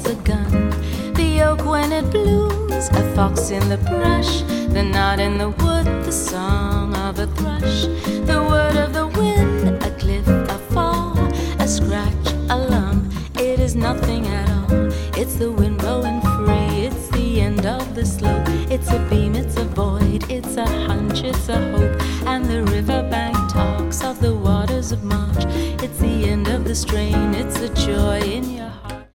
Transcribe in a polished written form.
it's a gun. The oak when it blooms, a fox in the brush, the knot in the wood, the song of a thrush, the word of the wind, a cliff, a fall, a scratch, a lump. It is nothing at all. It's the wind blowing free. It's the end of the slope. It's a beam, it's a void, it's a hunch, it's a hope. And the riverbank talks of the waters of March. It's the end of the strain. It's a joy in your